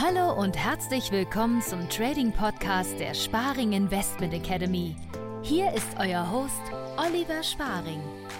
Hallo und herzlich willkommen zum Trading Podcast der Sparing Investment Academy. Hier ist euer Host Oliver Sparing.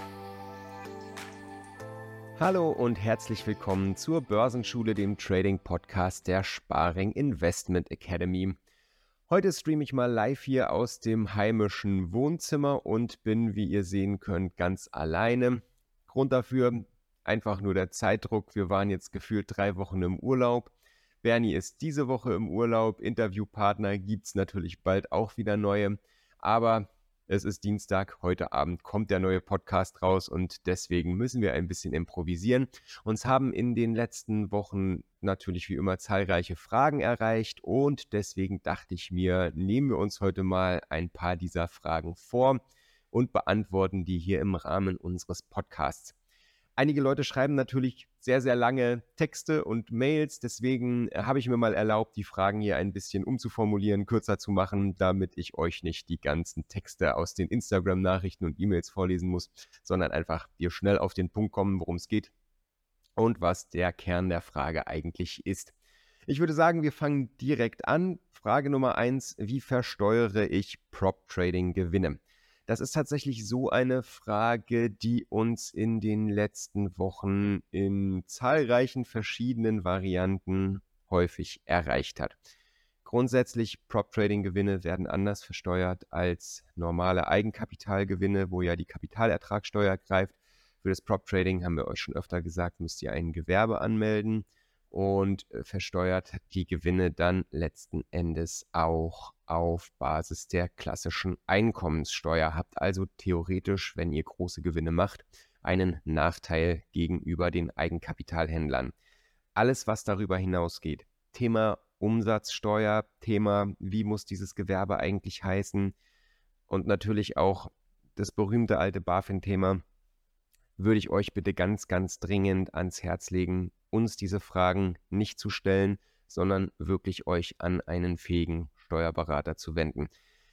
Hallo und herzlich willkommen zur Börsenschule, dem Trading Podcast der Sparing Investment Academy. Heute streame ich mal live hier aus dem heimischen Wohnzimmer und bin, wie ihr sehen könnt, ganz alleine. Grund dafür einfach nur der Zeitdruck. Wir waren jetzt gefühlt 3 Wochen im Urlaub. Bernie ist diese Woche im Urlaub. Interviewpartner gibt es natürlich bald auch wieder neue. Aber es ist Dienstag, heute Abend kommt der neue Podcast raus und deswegen müssen wir ein bisschen improvisieren. Uns haben in den letzten Wochen natürlich wie immer zahlreiche Fragen erreicht und deswegen dachte ich mir, nehmen wir uns heute mal ein paar dieser Fragen vor und beantworten die hier im Rahmen unseres Podcasts. Einige Leute schreiben natürlich sehr, sehr lange Texte und Mails, deswegen habe ich mir mal erlaubt, die Fragen hier ein bisschen umzuformulieren, kürzer zu machen, damit ich euch nicht die ganzen Texte aus den Instagram-Nachrichten und E-Mails vorlesen muss, sondern einfach wir schnell auf den Punkt kommen, worum es geht und was der Kern der Frage eigentlich ist. Ich würde sagen, wir fangen direkt an. Frage Nummer 1, wie versteuere ich Prop-Trading-Gewinne? Das ist tatsächlich so eine Frage, die uns in den letzten Wochen in zahlreichen verschiedenen Varianten häufig erreicht hat. Grundsätzlich, Prop-Trading-Gewinne werden anders versteuert als normale Eigenkapitalgewinne, wo ja die Kapitalertragssteuer greift. Für das Prop-Trading, haben wir euch schon öfter gesagt, müsst ihr ein Gewerbe anmelden und versteuert die Gewinne dann letzten Endes auch auf Basis der klassischen Einkommenssteuer. Habt also theoretisch, wenn ihr große Gewinne macht, einen Nachteil gegenüber den Eigenkapitalhändlern. Alles, was darüber hinausgeht, Thema Umsatzsteuer, Thema, wie muss dieses Gewerbe eigentlich heißen und natürlich auch das berühmte alte BaFin-Thema, würde ich euch bitte ganz, ganz dringend ans Herz legen, uns diese Fragen nicht zu stellen, sondern wirklich euch an einen fähigen Steuerberater zu wenden.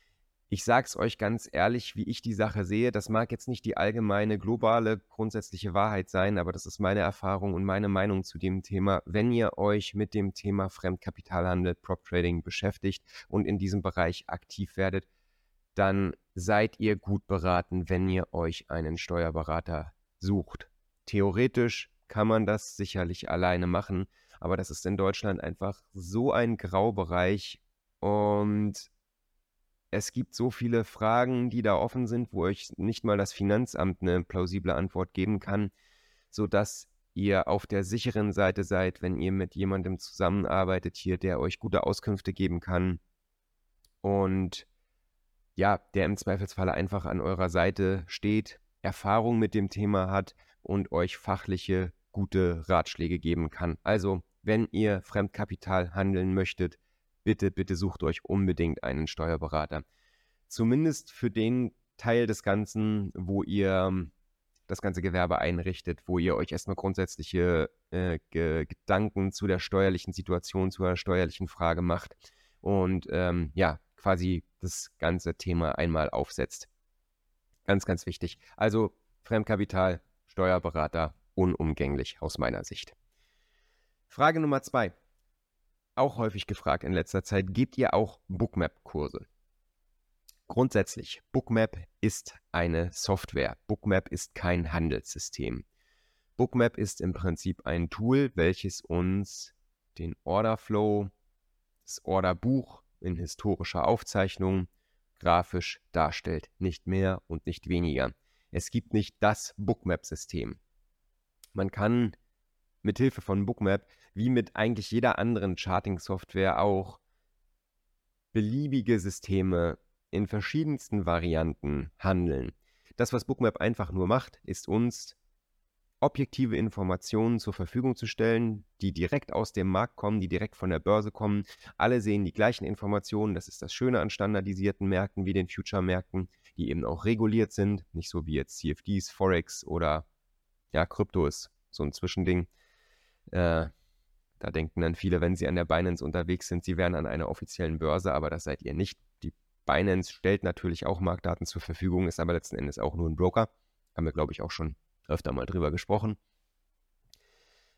Ich sage es euch ganz ehrlich, wie ich die Sache sehe. Das mag jetzt nicht die allgemeine, globale, grundsätzliche Wahrheit sein, aber das ist meine Erfahrung und meine Meinung zu dem Thema. Wenn ihr euch mit dem Thema Fremdkapitalhandel, Prop Trading beschäftigt und in diesem Bereich aktiv werdet, dann seid ihr gut beraten, wenn ihr euch einen Steuerberater sucht. Theoretisch kann man das sicherlich alleine machen, aber das ist in Deutschland einfach so ein Graubereich und es gibt so viele Fragen, die da offen sind, wo euch nicht mal das Finanzamt eine plausible Antwort geben kann, sodass ihr auf der sicheren Seite seid, wenn ihr mit jemandem zusammenarbeitet hier, der euch gute Auskünfte geben kann und ja, der im Zweifelsfalle einfach an eurer Seite steht, Erfahrung mit dem Thema hat und euch fachliche, gute Ratschläge geben kann. Also, wenn ihr Fremdkapital handeln möchtet, bitte, bitte sucht euch unbedingt einen Steuerberater. Zumindest für den Teil des Ganzen, wo ihr das ganze Gewerbe einrichtet, wo ihr euch erstmal grundsätzliche Gedanken zu der steuerlichen Situation, zu der steuerlichen Frage macht und quasi das ganze Thema einmal aufsetzt. Ganz, ganz wichtig. Also Fremdkapital, Steuerberater, unumgänglich aus meiner Sicht. Frage Nummer 2. Auch häufig gefragt in letzter Zeit, gebt ihr auch Bookmap-Kurse? Grundsätzlich, Bookmap ist eine Software. Bookmap ist kein Handelssystem. Bookmap ist im Prinzip ein Tool, welches uns den Orderflow, das Orderbuch in historischer Aufzeichnung grafisch darstellt. Nicht mehr und nicht weniger. Es gibt nicht das Bookmap-System. Man kann mit Hilfe von Bookmap, wie mit eigentlich jeder anderen Charting-Software auch, beliebige Systeme in verschiedensten Varianten handeln. Das, was Bookmap einfach nur macht, ist uns objektive Informationen zur Verfügung zu stellen, die direkt aus dem Markt kommen, die direkt von der Börse kommen. Alle sehen die gleichen Informationen. Das ist das Schöne an standardisierten Märkten wie den Future-Märkten, die eben auch reguliert sind. Nicht so wie jetzt CFDs, Forex oder ja, Krypto ist so ein Zwischending. Da denken dann viele, wenn sie an der Binance unterwegs sind, sie wären an einer offiziellen Börse, aber das seid ihr nicht. Die Binance stellt natürlich auch Marktdaten zur Verfügung, ist aber letzten Endes auch nur ein Broker. Haben wir, glaube ich, auch schon öfter mal drüber gesprochen.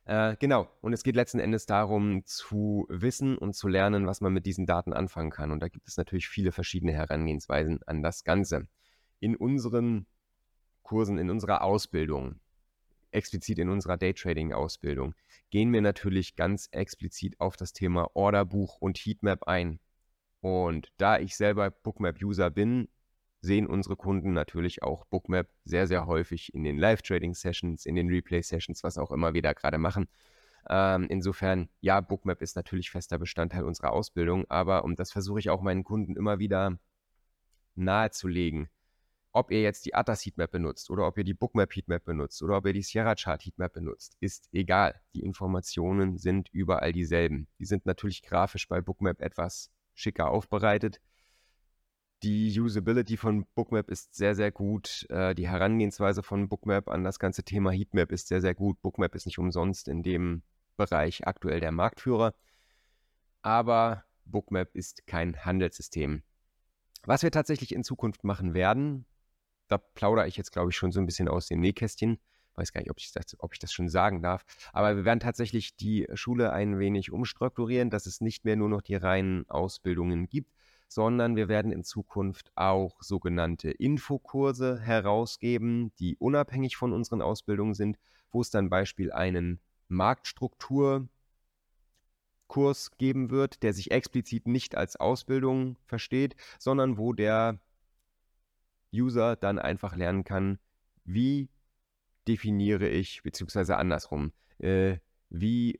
Genau, und es geht letzten Endes darum, zu wissen und zu lernen, was man mit diesen Daten anfangen kann. Und da gibt es natürlich viele verschiedene Herangehensweisen an das Ganze. In unseren Kursen, in unserer Ausbildung, explizit in unserer Daytrading-Ausbildung, gehen wir natürlich ganz explizit auf das Thema Orderbuch und Heatmap ein. Und da ich selber Bookmap-User bin, sehen unsere Kunden natürlich auch Bookmap sehr, sehr häufig in den Live-Trading-Sessions, in den Replay-Sessions, was auch immer wir da gerade machen. Insofern, ja, Bookmap ist natürlich fester Bestandteil unserer Ausbildung, aber das versuche ich auch meinen Kunden immer wieder nahezulegen. Ob ihr jetzt die Atlas Heatmap benutzt oder ob ihr die Bookmap Heatmap benutzt oder ob ihr die Sierra Chart Heatmap benutzt, ist egal. Die Informationen sind überall dieselben. Die sind natürlich grafisch bei Bookmap etwas schicker aufbereitet. Die Usability von Bookmap ist sehr, sehr gut. Die Herangehensweise von Bookmap an das ganze Thema Heatmap ist sehr, sehr gut. Bookmap ist nicht umsonst in dem Bereich aktuell der Marktführer. Aber Bookmap ist kein Handelssystem. Was wir tatsächlich in Zukunft machen werden, da plaudere ich jetzt, glaube ich, schon so ein bisschen aus dem Nähkästchen. Weiß gar nicht, ob ich das schon sagen darf. Aber wir werden tatsächlich die Schule ein wenig umstrukturieren, dass es nicht mehr nur noch die reinen Ausbildungen gibt, sondern wir werden in Zukunft auch sogenannte Infokurse herausgeben, die unabhängig von unseren Ausbildungen sind, wo es dann beispielsweise einen Marktstrukturkurs geben wird, der sich explizit nicht als Ausbildung versteht, sondern wo der User dann einfach lernen kann, wie definiere ich, beziehungsweise andersrum, wie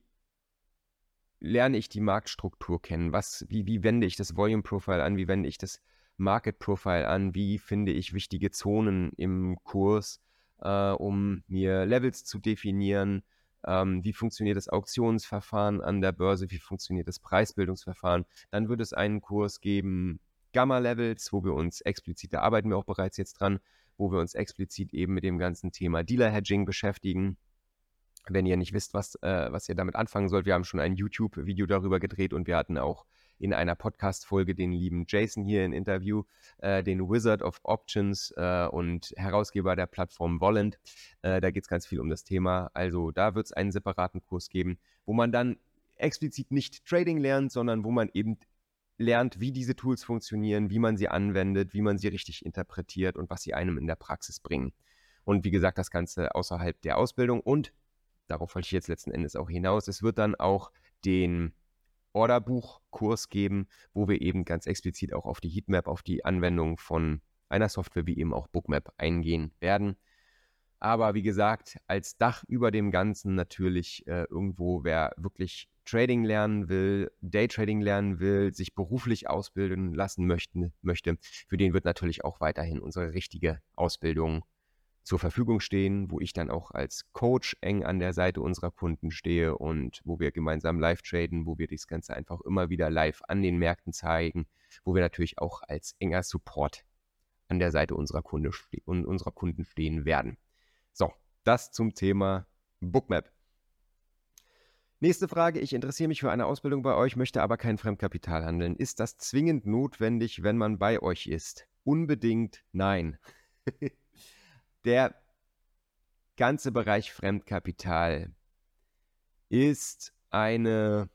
lerne ich die Marktstruktur kennen? Wie wende ich das Volume Profile an? Wie wende ich das Market Profile an? Wie finde ich wichtige Zonen im Kurs, um mir Levels zu definieren? Wie funktioniert das Auktionsverfahren an der Börse? Wie funktioniert das Preisbildungsverfahren? Dann wird es einen Kurs geben, Gamma-Levels, wo wir uns explizit, da arbeiten wir auch bereits jetzt dran, wo wir uns explizit eben mit dem ganzen Thema Dealer-Hedging beschäftigen. Wenn ihr nicht wisst, was ihr damit anfangen sollt, wir haben schon ein YouTube-Video darüber gedreht und wir hatten auch in einer Podcast-Folge den lieben Jason hier im Interview, den Wizard of Options und Herausgeber der Plattform Volent. Da geht es ganz viel um das Thema. Also da wird es einen separaten Kurs geben, wo man dann explizit nicht Trading lernt, sondern wo man eben lernt, wie diese Tools funktionieren, wie man sie anwendet, wie man sie richtig interpretiert und was sie einem in der Praxis bringen. Und wie gesagt, das Ganze außerhalb der Ausbildung und darauf wollte ich jetzt letzten Endes auch hinaus. Es wird dann auch den Orderbuchkurs geben, wo wir eben ganz explizit auch auf die Heatmap, auf die Anwendung von einer Software wie eben auch Bookmap eingehen werden. Aber wie gesagt, als Dach über dem Ganzen natürlich irgendwo, wer wirklich Trading lernen will, Daytrading lernen will, sich beruflich ausbilden lassen möchte, für den wird natürlich auch weiterhin unsere richtige Ausbildung zur Verfügung stehen, wo ich dann auch als Coach eng an der Seite unserer Kunden stehe und wo wir gemeinsam live traden, wo wir das Ganze einfach immer wieder live an den Märkten zeigen, wo wir natürlich auch als enger Support an der Seite unserer Kunden stehen werden. So, das zum Thema Bookmap. Nächste Frage. Ich interessiere mich für eine Ausbildung bei euch, möchte aber kein Fremdkapital handeln. Ist das zwingend notwendig, wenn man bei euch ist? Unbedingt nein. Der ganze Bereich Fremdkapital ist eine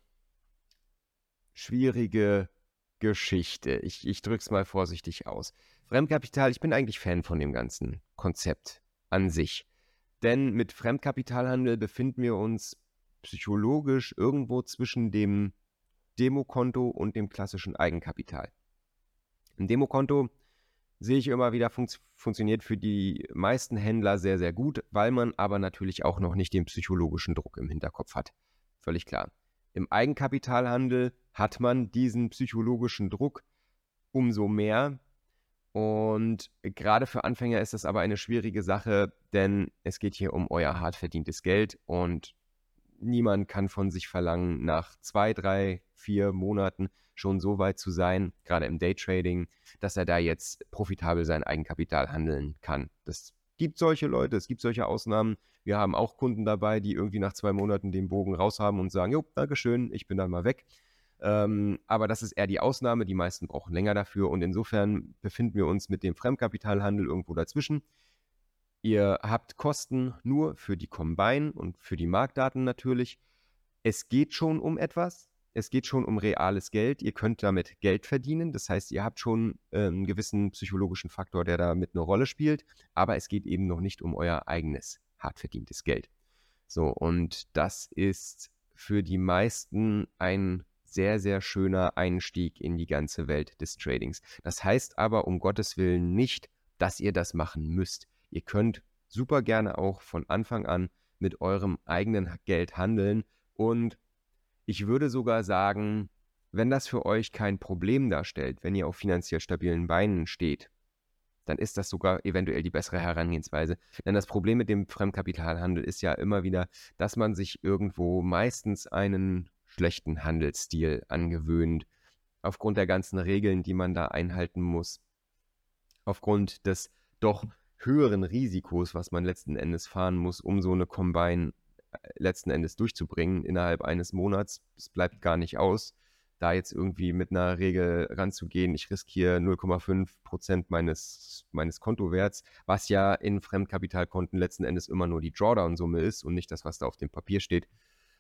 schwierige Geschichte. Ich drücke es mal vorsichtig aus. Fremdkapital, ich bin eigentlich Fan von dem ganzen Konzept an sich. Denn mit Fremdkapitalhandel befinden wir uns psychologisch irgendwo zwischen dem Demokonto und dem klassischen Eigenkapital. Ein Demokonto sehe ich immer wieder, funktioniert für die meisten Händler sehr, sehr gut, weil man aber natürlich auch noch nicht den psychologischen Druck im Hinterkopf hat. Völlig klar. Im Eigenkapitalhandel hat man diesen psychologischen Druck umso mehr. Und gerade für Anfänger ist das aber eine schwierige Sache, denn es geht hier um euer hart verdientes Geld und niemand kann von sich verlangen, nach 2, 3, 4 Monaten schon so weit zu sein, gerade im Daytrading, dass er da jetzt profitabel sein Eigenkapital handeln kann. Das gibt solche Leute, es gibt solche Ausnahmen. Wir haben auch Kunden dabei, die irgendwie nach 2 Monaten den Bogen raus haben und sagen, jo, Dankeschön, ich bin dann mal weg. Aber das ist eher die Ausnahme, die meisten brauchen länger dafür und insofern befinden wir uns mit dem Fremdkapitalhandel irgendwo dazwischen. Ihr habt Kosten nur für die Combine und für die Marktdaten natürlich. Es geht schon um etwas. Es geht schon um reales Geld. Ihr könnt damit Geld verdienen. Das heißt, ihr habt schon einen gewissen psychologischen Faktor, der da mit eine Rolle spielt. Aber es geht eben noch nicht um euer eigenes, hart verdientes Geld. So, und das ist für die meisten ein sehr, sehr schöner Einstieg in die ganze Welt des Tradings. Das heißt aber um Gottes Willen nicht, dass ihr das machen müsst. Ihr könnt super gerne auch von Anfang an mit eurem eigenen Geld handeln und ich würde sogar sagen, wenn das für euch kein Problem darstellt, wenn ihr auf finanziell stabilen Beinen steht, dann ist das sogar eventuell die bessere Herangehensweise. Denn das Problem mit dem Fremdkapitalhandel ist ja immer wieder, dass man sich irgendwo meistens einen schlechten Handelsstil angewöhnt, aufgrund der ganzen Regeln, die man da einhalten muss, aufgrund des doch höheren Risikos, was man letzten Endes fahren muss, um so eine Combine letzten Endes durchzubringen innerhalb eines Monats. Es bleibt gar nicht aus, da jetzt irgendwie mit einer Regel ranzugehen. Ich riskiere 0,5% meines Kontowerts, was ja in Fremdkapitalkonten letzten Endes immer nur die Drawdown-Summe ist und nicht das, was da auf dem Papier steht.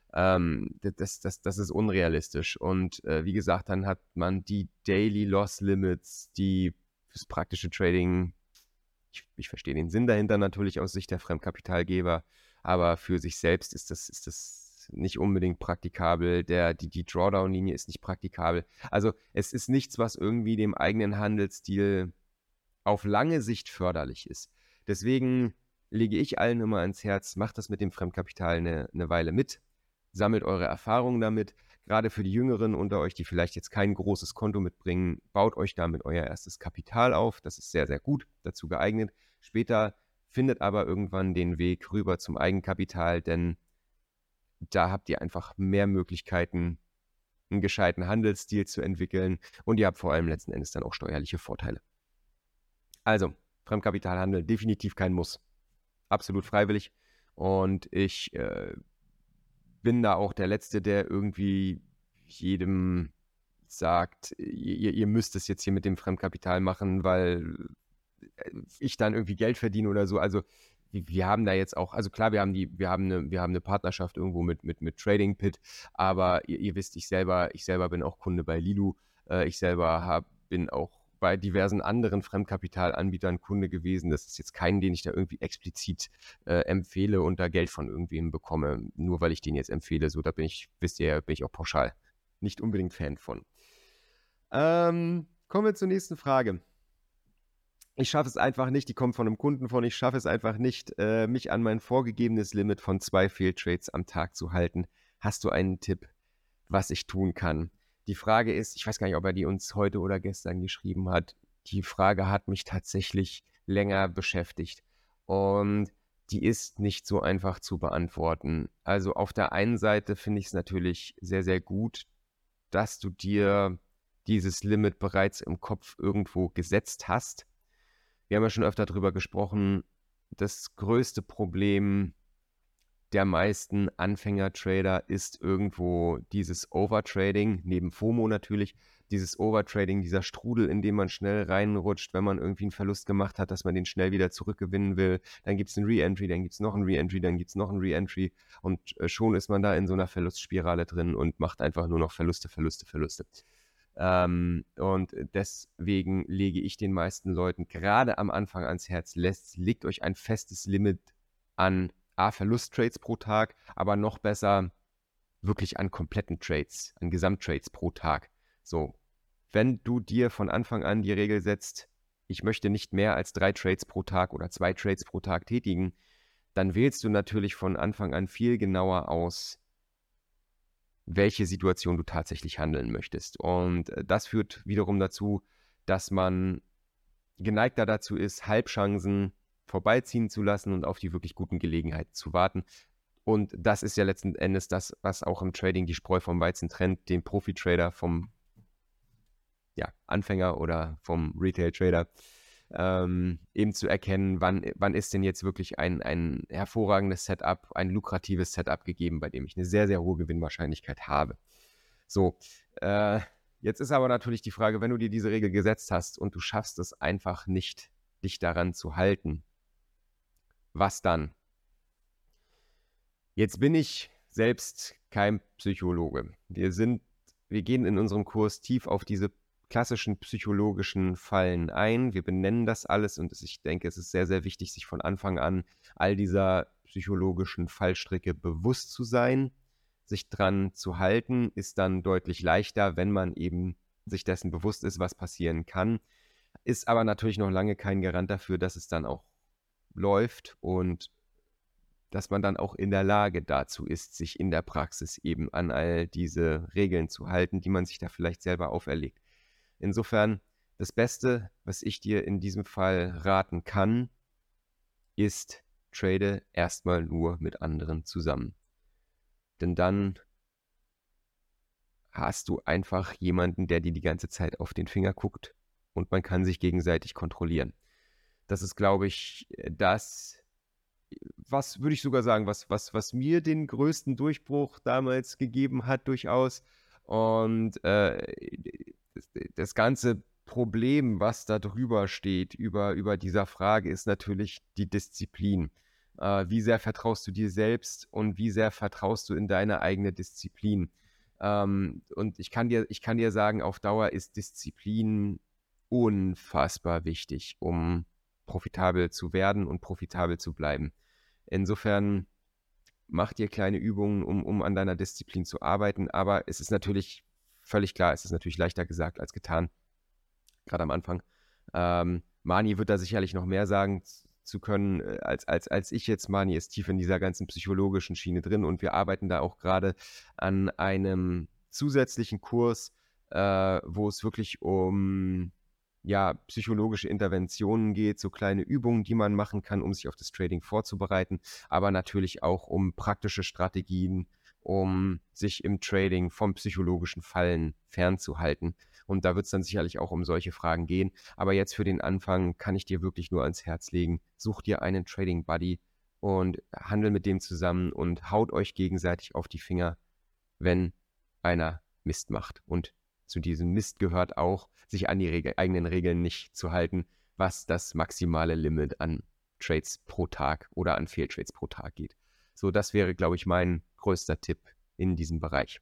Das ist unrealistisch. Und wie gesagt, dann hat man die Daily Loss Limits, die fürs praktische Trading, ich verstehe den Sinn dahinter natürlich aus Sicht der Fremdkapitalgeber, aber für sich selbst ist das nicht unbedingt praktikabel. Die Drawdown-Linie ist nicht praktikabel. Also es ist nichts, was irgendwie dem eigenen Handelsstil auf lange Sicht förderlich ist. Deswegen lege ich allen immer ans Herz, macht das mit dem Fremdkapital eine Weile mit, sammelt eure Erfahrungen damit. Gerade für die Jüngeren unter euch, die vielleicht jetzt kein großes Konto mitbringen, baut euch damit euer erstes Kapital auf. Das ist sehr, sehr gut dazu geeignet. Später findet aber irgendwann den Weg rüber zum Eigenkapital, denn da habt ihr einfach mehr Möglichkeiten, einen gescheiten Handelsstil zu entwickeln und ihr habt vor allem letzten Endes dann auch steuerliche Vorteile. Also, Fremdkapitalhandel definitiv kein Muss. Absolut freiwillig und ich bin da auch der Letzte, der irgendwie jedem sagt, ihr müsst es jetzt hier mit dem Fremdkapital machen, weil ich dann irgendwie Geld verdiene oder so. Also wir haben da jetzt auch, also klar, wir haben eine Partnerschaft irgendwo mit Trading Pit, aber ihr wisst, ich selber bin auch Kunde bei Lilu. Ich selber bin auch bei diversen anderen Fremdkapitalanbietern Kunde gewesen. Das ist jetzt keinen, den ich da irgendwie explizit empfehle und da Geld von irgendwem bekomme, nur weil ich den jetzt empfehle. So, da wisst ihr, bin ich auch pauschal nicht unbedingt Fan von. Kommen wir zur nächsten Frage. Ich schaffe es einfach nicht, die kommt von einem Kunden ich schaffe es einfach nicht, mich an mein vorgegebenes Limit von 2 Fehltrades am Tag zu halten. Hast du einen Tipp, was ich tun kann? Die Frage ist, ich weiß gar nicht, ob er die uns heute oder gestern geschrieben hat. Die Frage hat mich tatsächlich länger beschäftigt und die ist nicht so einfach zu beantworten. Also auf der einen Seite finde ich es natürlich sehr, sehr gut, dass du dir dieses Limit bereits im Kopf irgendwo gesetzt hast. Wir haben ja schon öfter darüber gesprochen, das größte Problem der meisten Anfänger-Trader ist irgendwo dieses Overtrading, neben FOMO natürlich, dieses Overtrading, dieser Strudel, in den man schnell reinrutscht, wenn man irgendwie einen Verlust gemacht hat, dass man den schnell wieder zurückgewinnen will. Dann gibt es einen Re-Entry, dann gibt es noch einen Re-Entry, dann gibt es noch einen Re-Entry und schon ist man da in so einer Verlustspirale drin und macht einfach nur noch Verluste. Und deswegen lege ich den meisten Leuten gerade am Anfang ans Herz, legt euch ein festes Limit an Verlusttrades pro Tag, aber noch besser wirklich an kompletten Trades, an Gesamttrades pro Tag. So, wenn du dir von Anfang an die Regel setzt, ich möchte nicht mehr als 3 Trades pro Tag oder 2 Trades pro Tag tätigen, dann wählst du natürlich von Anfang an viel genauer aus, welche Situation du tatsächlich handeln möchtest. Und das führt wiederum dazu, dass man geneigter dazu ist, Halbchancen vorbeiziehen zu lassen und auf die wirklich guten Gelegenheiten zu warten. Und das ist ja letzten Endes das, was auch im Trading die Spreu vom Weizen trennt, den Profi-Trader vom Anfänger oder vom Retail-Trader. Eben zu erkennen, wann ist denn jetzt wirklich ein hervorragendes Setup, ein lukratives Setup gegeben, bei dem ich eine sehr, sehr hohe Gewinnwahrscheinlichkeit habe. So, jetzt ist aber natürlich die Frage, wenn du dir diese Regel gesetzt hast und du schaffst es einfach nicht, dich daran zu halten, was dann? Jetzt bin ich selbst kein Psychologe. Wir gehen in unserem Kurs tief auf diese klassischen psychologischen Fallen ein. Wir benennen das alles und ich denke, es ist sehr, sehr wichtig, sich von Anfang an all dieser psychologischen Fallstricke bewusst zu sein. Sich dran zu halten, ist dann deutlich leichter, wenn man eben sich dessen bewusst ist, was passieren kann. Ist aber natürlich noch lange kein Garant dafür, dass es dann auch läuft und dass man dann auch in der Lage dazu ist, sich in der Praxis eben an all diese Regeln zu halten, die man sich da vielleicht selber auferlegt. Insofern, das Beste, was ich dir in diesem Fall raten kann, ist, trade erstmal nur mit anderen zusammen. Denn dann hast du einfach jemanden, der dir die ganze Zeit auf den Finger guckt und man kann sich gegenseitig kontrollieren. Das ist, glaube ich, was würde ich sogar sagen, was mir den größten Durchbruch damals gegeben hat, durchaus. Und das ganze Problem, was da drüber steht, über dieser Frage, ist natürlich die Disziplin. Wie sehr vertraust du dir selbst und wie sehr vertraust du in deine eigene Disziplin? Und ich kann dir sagen, auf Dauer ist Disziplin unfassbar wichtig, um profitabel zu werden und profitabel zu bleiben. Insofern mach dir kleine Übungen, um an deiner Disziplin zu arbeiten, aber es ist natürlich völlig klar, es ist natürlich leichter gesagt als getan, gerade am Anfang. Mani wird da sicherlich noch mehr sagen zu können, als ich jetzt. Mani ist tief in dieser ganzen psychologischen Schiene drin und wir arbeiten da auch gerade an einem zusätzlichen Kurs, wo es wirklich um psychologische Interventionen geht, so kleine Übungen, die man machen kann, um sich auf das Trading vorzubereiten, aber natürlich auch um praktische Strategien, um sich im Trading vom psychologischen Fallen fernzuhalten. Und da wird es dann sicherlich auch um solche Fragen gehen. Aber jetzt für den Anfang kann ich dir wirklich nur ans Herz legen, such dir einen Trading Buddy und handel mit dem zusammen und haut euch gegenseitig auf die Finger, wenn einer Mist macht. Und zu diesem Mist gehört auch, sich an die eigenen Regeln nicht zu halten, was das maximale Limit an Trades pro Tag oder an Fehltrades pro Tag geht. So, das wäre, glaube ich, mein größter Tipp in diesem Bereich.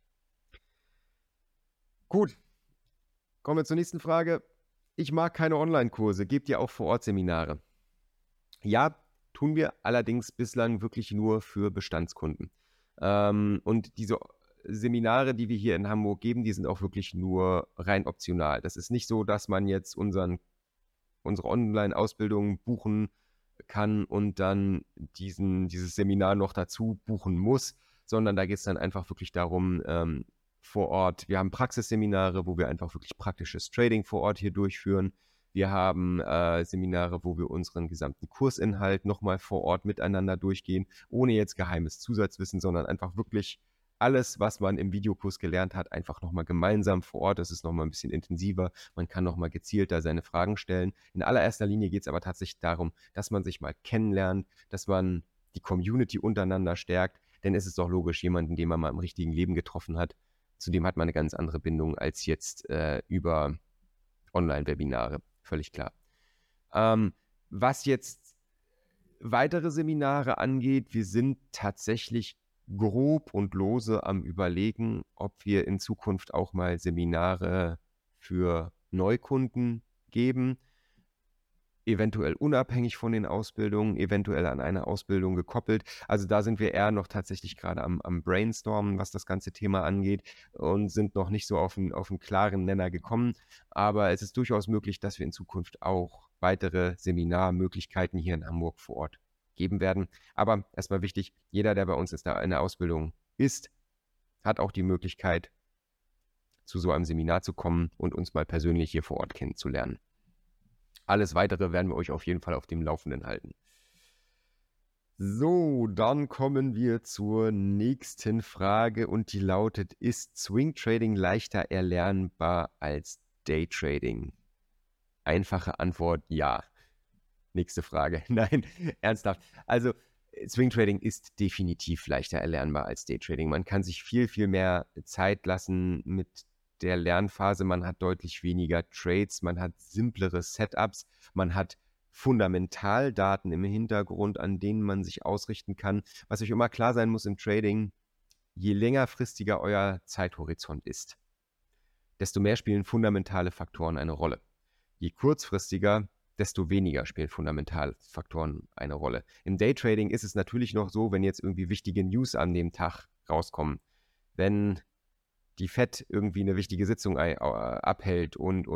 Gut, kommen wir zur nächsten Frage. Ich mag keine Online-Kurse, gebt ihr auch Vor-Ort-Seminare? Ja, tun wir allerdings bislang wirklich nur für Bestandskunden. Und diese Seminare, die wir hier in Hamburg geben, die sind auch wirklich nur rein optional. Das ist nicht so, dass man jetzt unsere Online-Ausbildung buchen kann und dann dieses Seminar noch dazu buchen muss, sondern da geht es dann einfach wirklich darum, vor Ort, wir haben Praxisseminare, wo wir einfach wirklich praktisches Trading vor Ort hier durchführen. Wir haben Seminare, wo wir unseren gesamten Kursinhalt nochmal vor Ort miteinander durchgehen, ohne jetzt geheimes Zusatzwissen, sondern einfach wirklich alles, was man im Videokurs gelernt hat, einfach nochmal gemeinsam vor Ort. Das ist nochmal ein bisschen intensiver. Man kann nochmal gezielter seine Fragen stellen. In allererster Linie geht es aber tatsächlich darum, dass man sich mal kennenlernt, dass man die Community untereinander stärkt. Denn es ist doch logisch, jemanden, den man mal im richtigen Leben getroffen hat, zu dem hat man eine ganz andere Bindung als jetzt über Online-Webinare. Völlig klar. Was jetzt weitere Seminare angeht, wir sind tatsächlich grob und lose am Überlegen, ob wir in Zukunft auch mal Seminare für Neukunden geben, eventuell unabhängig von den Ausbildungen, eventuell an eine Ausbildung gekoppelt. Also da sind wir eher noch tatsächlich gerade am Brainstormen, was das ganze Thema angeht und sind noch nicht so auf einen klaren Nenner gekommen. Aber es ist durchaus möglich, dass wir in Zukunft auch weitere Seminarmöglichkeiten hier in Hamburg vor Ort geben werden. Aber erstmal wichtig, jeder, der bei uns in der Ausbildung ist, hat auch die Möglichkeit, zu so einem Seminar zu kommen und uns mal persönlich hier vor Ort kennenzulernen. Alles Weitere werden wir euch auf jeden Fall auf dem Laufenden halten. So, dann kommen wir zur nächsten Frage und die lautet, ist Swing Trading leichter erlernbar als Day Trading? Einfache Antwort, ja. Nächste Frage. Nein, ernsthaft. Also Swing Trading ist definitiv leichter erlernbar als Day Trading. Man kann sich viel, viel mehr Zeit lassen mit der Lernphase. Man hat deutlich weniger Trades, man hat simplere Setups, man hat Fundamentaldaten im Hintergrund, an denen man sich ausrichten kann. Was euch immer klar sein muss im Trading: Je längerfristiger euer Zeithorizont ist, desto mehr spielen fundamentale Faktoren eine Rolle. Je kurzfristiger, desto weniger spielen fundamentale Faktoren eine Rolle. Im Daytrading ist es natürlich noch so, wenn jetzt irgendwie wichtige News an dem Tag rauskommen, wenn die Fed irgendwie eine wichtige Sitzung abhält und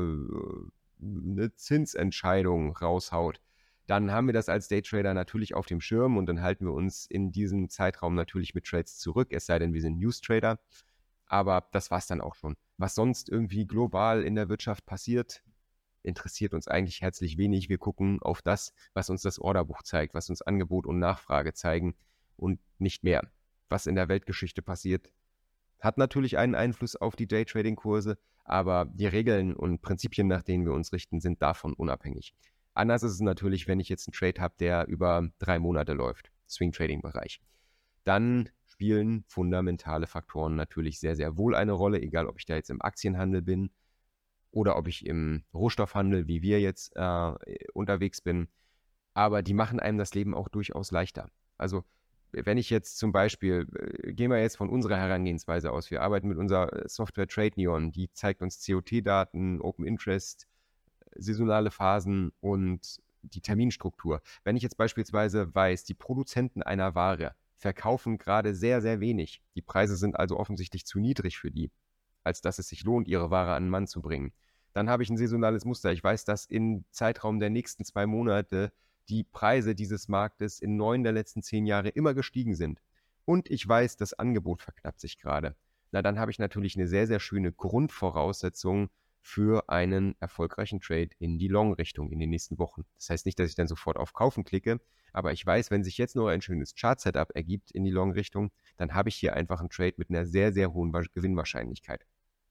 eine Zinsentscheidung raushaut, dann haben wir das als Daytrader natürlich auf dem Schirm und dann halten wir uns in diesem Zeitraum natürlich mit Trades zurück, es sei denn, wir sind News-Trader. Aber das war es dann auch schon. Was sonst irgendwie global in der Wirtschaft passiert, interessiert uns eigentlich herzlich wenig. Wir gucken auf das, was uns das Orderbuch zeigt, was uns Angebot und Nachfrage zeigen und nicht mehr. Was in der Weltgeschichte passiert, hat natürlich einen Einfluss auf die Daytrading-Kurse, aber die Regeln und Prinzipien, nach denen wir uns richten, sind davon unabhängig. Anders ist es natürlich, wenn ich jetzt einen Trade habe, der über 3 Monate läuft, Swing-Trading-Bereich. Dann spielen fundamentale Faktoren natürlich sehr, sehr wohl eine Rolle, egal ob ich da jetzt im Aktienhandel bin oder ob ich im Rohstoffhandel, wie wir jetzt unterwegs bin. Aber die machen einem das Leben auch durchaus leichter. Also wenn ich jetzt zum Beispiel, gehen wir jetzt von unserer Herangehensweise aus, wir arbeiten mit unserer Software TradeNeon, die zeigt uns COT-Daten, Open Interest, saisonale Phasen und die Terminstruktur. Wenn ich jetzt beispielsweise weiß, die Produzenten einer Ware verkaufen gerade sehr, sehr wenig, die Preise sind also offensichtlich zu niedrig für die, als dass es sich lohnt, ihre Ware an den Mann zu bringen, dann habe ich ein saisonales Muster. Ich weiß, dass im Zeitraum der nächsten 2 Monate die Preise dieses Marktes in 9 der letzten 10 Jahre immer gestiegen sind. Und ich weiß, das Angebot verknappt sich gerade. Na, dann habe ich natürlich eine sehr, sehr schöne Grundvoraussetzung für einen erfolgreichen Trade in die Long-Richtung in den nächsten Wochen. Das heißt nicht, dass ich dann sofort auf Kaufen klicke, aber ich weiß, wenn sich jetzt nur ein schönes Chart-Setup ergibt in die Long-Richtung, dann habe ich hier einfach einen Trade mit einer sehr, sehr hohen Gewinnwahrscheinlichkeit.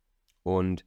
Und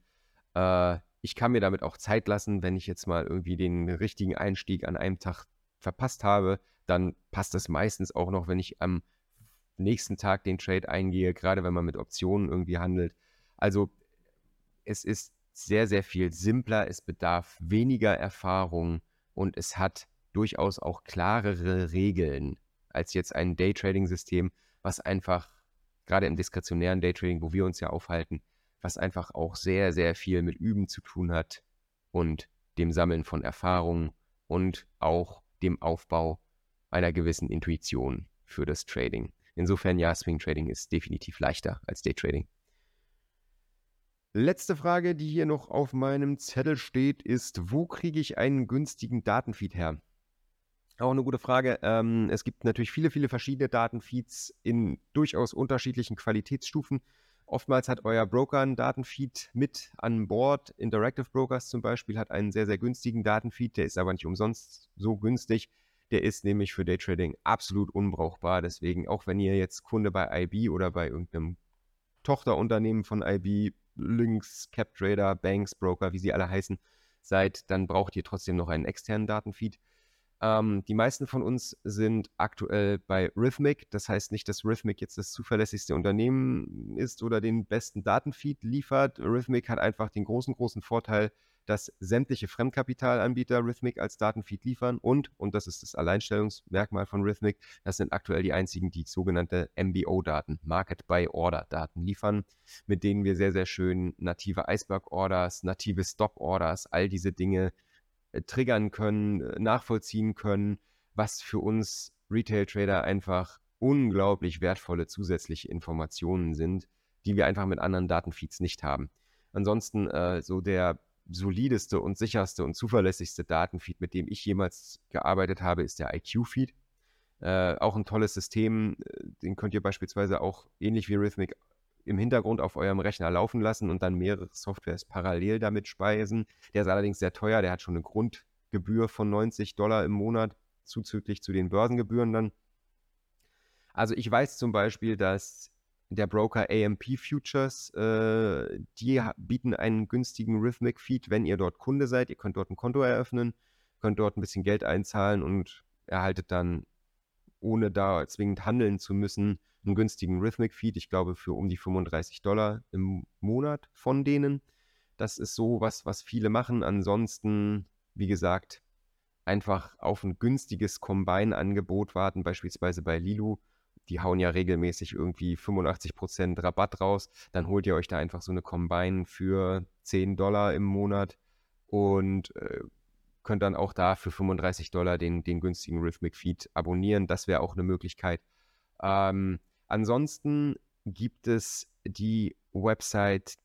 ich kann mir damit auch Zeit lassen, wenn ich jetzt mal irgendwie den richtigen Einstieg an einem Tag verpasst habe, dann passt das meistens auch noch, wenn ich am nächsten Tag den Trade eingehe, gerade wenn man mit Optionen irgendwie handelt. Also es ist sehr, sehr viel simpler, es bedarf weniger Erfahrung und es hat durchaus auch klarere Regeln als jetzt ein Daytrading-System, was einfach, gerade im diskretionären Daytrading, wo wir uns ja aufhalten, was einfach auch sehr, sehr viel mit Üben zu tun hat und dem Sammeln von Erfahrungen und auch dem Aufbau einer gewissen Intuition für das Trading. Insofern ja, Swing Trading ist definitiv leichter als Daytrading. Letzte Frage, die hier noch auf meinem Zettel steht, ist: Wo kriege ich einen günstigen Datenfeed her? Auch eine gute Frage. Es gibt natürlich viele, viele verschiedene Datenfeeds in durchaus unterschiedlichen Qualitätsstufen. Oftmals hat euer Broker einen Datenfeed mit an Bord. Interactive Brokers zum Beispiel hat einen sehr, sehr günstigen Datenfeed. Der ist aber nicht umsonst so günstig. Der ist nämlich für Daytrading absolut unbrauchbar. Deswegen, auch wenn ihr jetzt Kunde bei IB oder bei irgendeinem Tochterunternehmen von IB, Lynx, CapTrader, Banks, Broker, wie sie alle heißen, seid, dann braucht ihr trotzdem noch einen externen Datenfeed. Die meisten von uns sind aktuell bei Rithmic. Das heißt nicht, dass Rithmic jetzt das zuverlässigste Unternehmen ist oder den besten Datenfeed liefert. Rithmic hat einfach den großen Vorteil, dass sämtliche Fremdkapitalanbieter Rithmic als Datenfeed liefern und das ist das Alleinstellungsmerkmal von Rithmic, das sind aktuell die einzigen, die sogenannte MBO-Daten, Market-by-Order-Daten liefern, mit denen wir sehr, sehr schön native Iceberg-Orders, native Stop-Orders, all diese Dinge triggern können, nachvollziehen können, was für uns Retail-Trader einfach unglaublich wertvolle zusätzliche Informationen sind, die wir einfach mit anderen Datenfeeds nicht haben. Ansonsten so der solideste und sicherste und zuverlässigste Datenfeed, mit dem ich jemals gearbeitet habe, ist der IQ-Feed. Auch ein tolles System, den könnt ihr beispielsweise auch ähnlich wie Rithmic im Hintergrund auf eurem Rechner laufen lassen und dann mehrere Softwares parallel damit speisen. Der ist allerdings sehr teuer, der hat schon eine Grundgebühr von $90 im Monat, zuzüglich zu den Börsengebühren dann. Also ich weiß zum Beispiel, dass der Broker AMP Futures, die bieten einen günstigen Rithmic-Feed, wenn ihr dort Kunde seid. Ihr könnt dort ein Konto eröffnen, könnt dort ein bisschen Geld einzahlen und erhaltet dann, ohne da zwingend handeln zu müssen, einen günstigen Rithmic-Feed, ich glaube für um die $35 im Monat von denen. Das ist so was viele machen. Ansonsten, wie gesagt, einfach auf ein günstiges Combine-Angebot warten, beispielsweise bei Lilu. Die hauen ja regelmäßig irgendwie 85% Rabatt raus. Dann holt ihr euch da einfach so eine Combine für $10 im Monat und könnt dann auch da für $35 den günstigen Rhythmic Feed abonnieren. Das wäre auch eine Möglichkeit. Ansonsten gibt es die Website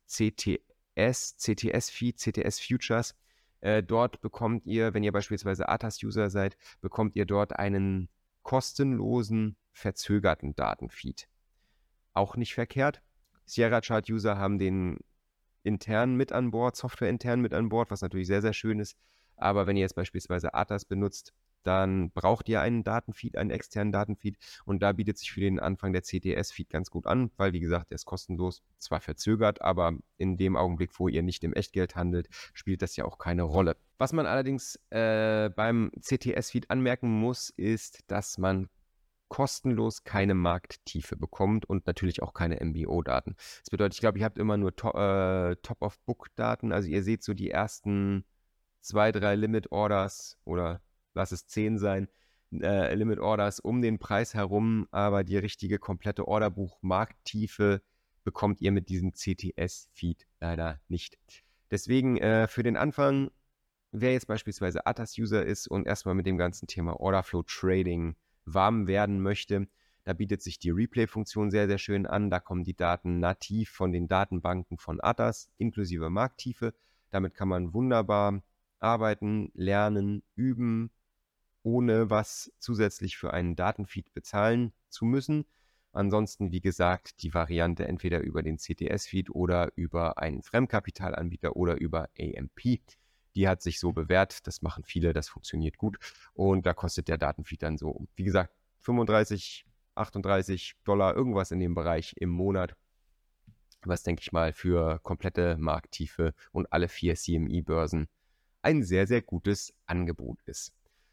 CTS Feed, CTS Futures. Dort bekommt ihr, wenn ihr beispielsweise ATAS-User seid, bekommt ihr dort einen kostenlosen, verzögerten Datenfeed. Auch nicht verkehrt. Sierra Chart-User haben den intern mit an Bord, Software intern mit an Bord, was natürlich sehr, sehr schön ist. Aber wenn ihr jetzt beispielsweise ATAS benutzt, dann braucht ihr einen Datenfeed, einen externen Datenfeed. Und da bietet sich für den Anfang der CTS-Feed ganz gut an, weil, wie gesagt, der ist kostenlos, zwar verzögert, aber in dem Augenblick, wo ihr nicht im Echtgeld handelt, spielt das ja auch keine Rolle. Was man allerdings beim CTS-Feed anmerken muss, ist, dass man kostenlos keine Markttiefe bekommt und natürlich auch keine MBO-Daten. Das bedeutet, ich glaube, ihr habt immer nur Top-of-Book-Daten, also ihr seht so die ersten 2, 3 Limit-Orders oder lass es 10 sein, Limit-Orders um den Preis herum, aber die richtige komplette Orderbuch-Markttiefe bekommt ihr mit diesem CTS-Feed leider nicht. Deswegen für den Anfang, wer jetzt beispielsweise ATAS-User ist und erstmal mit dem ganzen Thema Orderflow-Trading warm werden möchte, da bietet sich die Replay-Funktion sehr, sehr schön an. Da kommen die Daten nativ von den Datenbanken von ATAS inklusive Markttiefe. Damit kann man wunderbar arbeiten, lernen, üben, ohne was zusätzlich für einen Datenfeed bezahlen zu müssen. Ansonsten, wie gesagt, die Variante entweder über den CTS-Feed oder über einen Fremdkapitalanbieter oder über AMP. Die hat sich so bewährt, das machen viele, das funktioniert gut und da kostet der Datenfeed dann so, wie gesagt, 35, $38, irgendwas in dem Bereich im Monat, was, denke ich mal, für komplette Markttiefe und alle 4 CME-Börsen ein sehr, sehr gutes Angebot ist.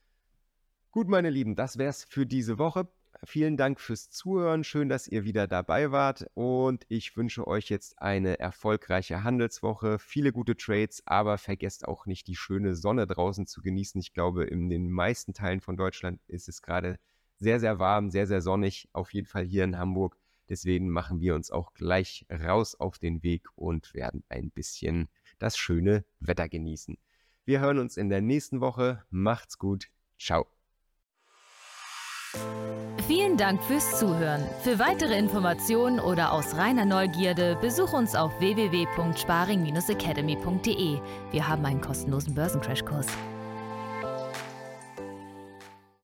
Gut, meine Lieben, das wäre es für diese Woche. Vielen Dank fürs Zuhören. Schön, dass ihr wieder dabei wart. Und ich wünsche euch jetzt eine erfolgreiche Handelswoche. Viele gute Trades, aber vergesst auch nicht, die schöne Sonne draußen zu genießen. Ich glaube, in den meisten Teilen von Deutschland ist es gerade sehr, sehr warm, sehr, sehr sonnig. Auf jeden Fall hier in Hamburg. Deswegen machen wir uns auch gleich raus auf den Weg und werden ein bisschen das schöne Wetter genießen. Wir hören uns in der nächsten Woche. Macht's gut. Ciao. Vielen Dank fürs Zuhören. Für weitere Informationen oder aus reiner Neugierde besuch uns auf www.sparing-academy.de. Wir haben einen kostenlosen Börsencrashkurs.